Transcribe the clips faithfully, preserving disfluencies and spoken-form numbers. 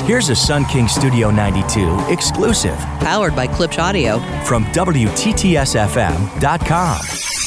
Here's a Sun King Studio ninety-two exclusive. Powered by Klipsch Audio. From W T T S F M dot com.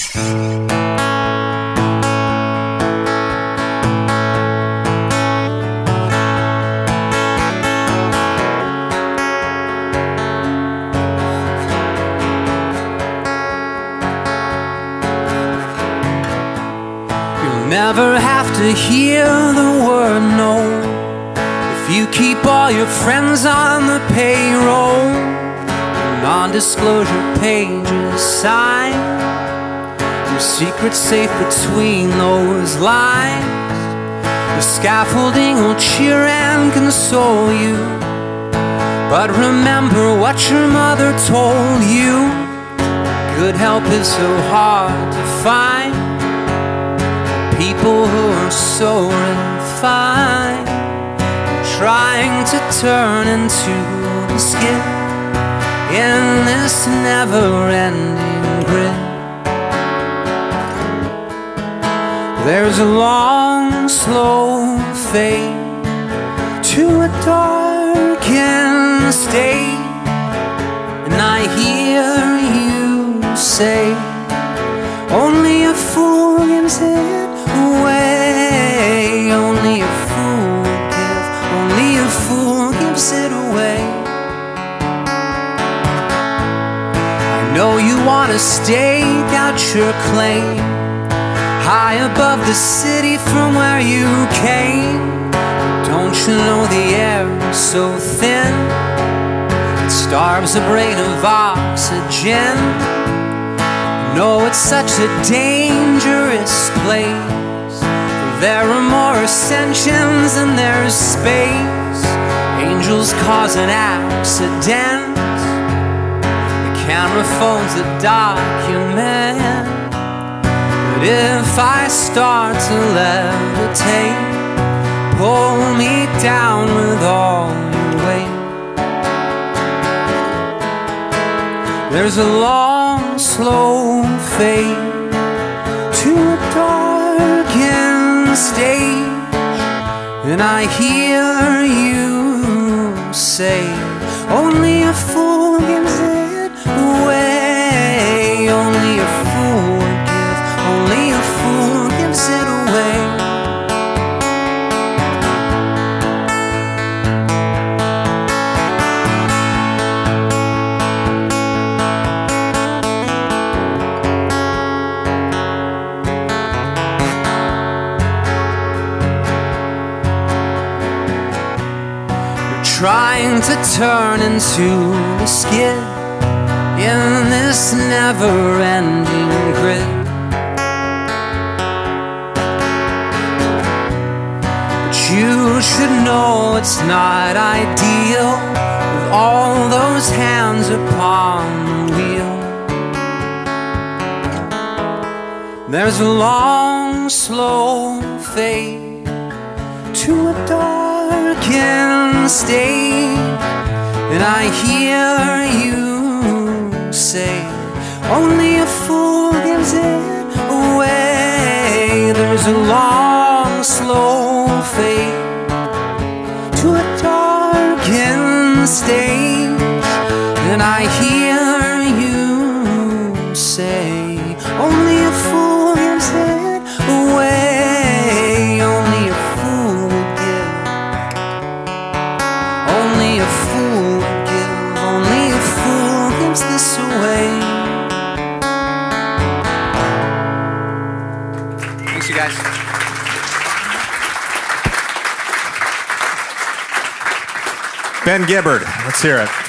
Never have to hear the word no if you keep all your friends on the payroll. Non-disclosure pages signed, your secret's safe between those lines. The scaffolding will cheer and console you, but remember what your mother told you. Good help is so hard to find. People who are so refined, trying to turn into the skid in this never-ending grid. There's a long, slow fade to a darkened state, and I hear you say, only a fool gives it away. Only a fool gives, only a fool gives it away. I know you want to stake out your claim high above the city from where you came. Don't you know the air is so thin, it starves the brain of oxygen. No, it's such a dangerous place. There are more ascensions than there's space. Angels cause an accident, the camera phones that document. But if I start to levitate, pull me down with all your weight. There's a long, slow fade to a darkened stage, and I hear you say, only a fool gives it away. Only a fool would give, only a fool gives it away. Trying to turn into the skid in this never-ending grid. But you should know it's not ideal with all those hands upon the wheel. There's a long, slow fade to a darkened stage, and I hear you say, only a fool gives it away. There's a long, slow fade to a darkened stage, and I hear you say, only a fool gives it away. Only a fool would give, only a fool would give, only a fool gives this away. Thanks, you guys. Ben Gibbard, let's hear it.